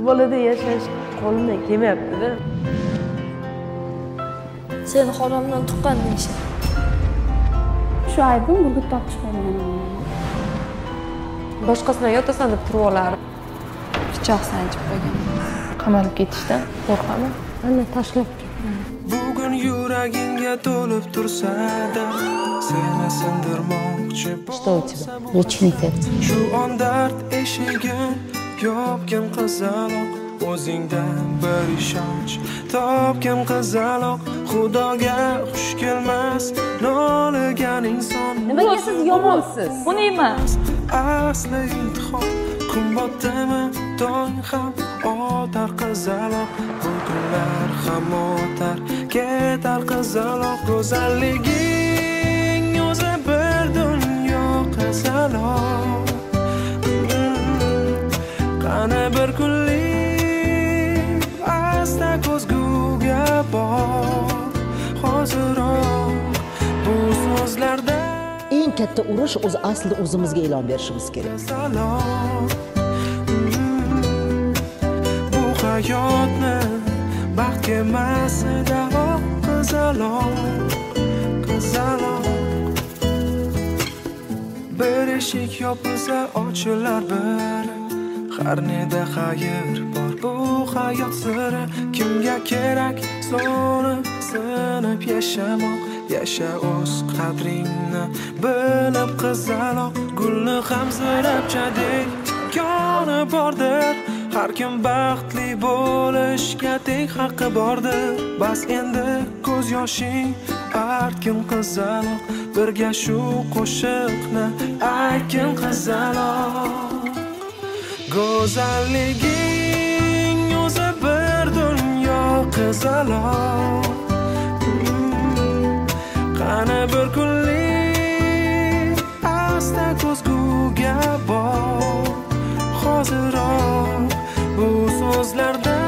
bolada yashash qo'limdan kelmayapti-da. Seni xonamdan tuqqan deyishadi. Shu aybim burgut tortish qo'ymagan. Boshqasidan yotasan deb turib olar. Pichoq sanchib qo'ygan. Qamalib ketishdan qo'rqaman. Ana tashlab ketdim. Bugun yuragingga to'lib tursa-da, seni sindirmoqchi Что у тебя? Лучный сердце. Shu on dard eshigin yopgin qizaloq, o'zingdan bir ishonch topgin qizaloq, xudoga xush kelmas noligan inson. Nimaga siz yomonsiz? Bu nima? Asli intihon kun botdimi tong ham otar qizaloq, bu kunlar ham o'tar ketar qizaloq, go'zalliging o'zi bir dunyo qizaloq. Qani bir kunlik asta ko'zguga bor, hoziroq bu so'zlarda eng katta urush o'zi aslida o'zimizga e'lon berishimiz kerak. Bu hayotni baxtga emasida qizaloq, qizaloq. Bir eshik yopilsa ochilar bir, har neda xayr bor bu hayot siri. Kimga kerak so'nib sinib yashamoq, yasha o'z qadringni bilib qizaloq. Gulni ham zirabchadek tikoni bordir, har kim baxtli bo'lishga teng haqqi bordir. Bas endi ko'z yoshing artgin qizaloq, birga shu qo'shiqni aytgin qizaloq. Go'zalliging o'zi bir dunyo qizaloq. Qani bir kunlik asta ko'zguga bor, hoziroq bu so'zlarda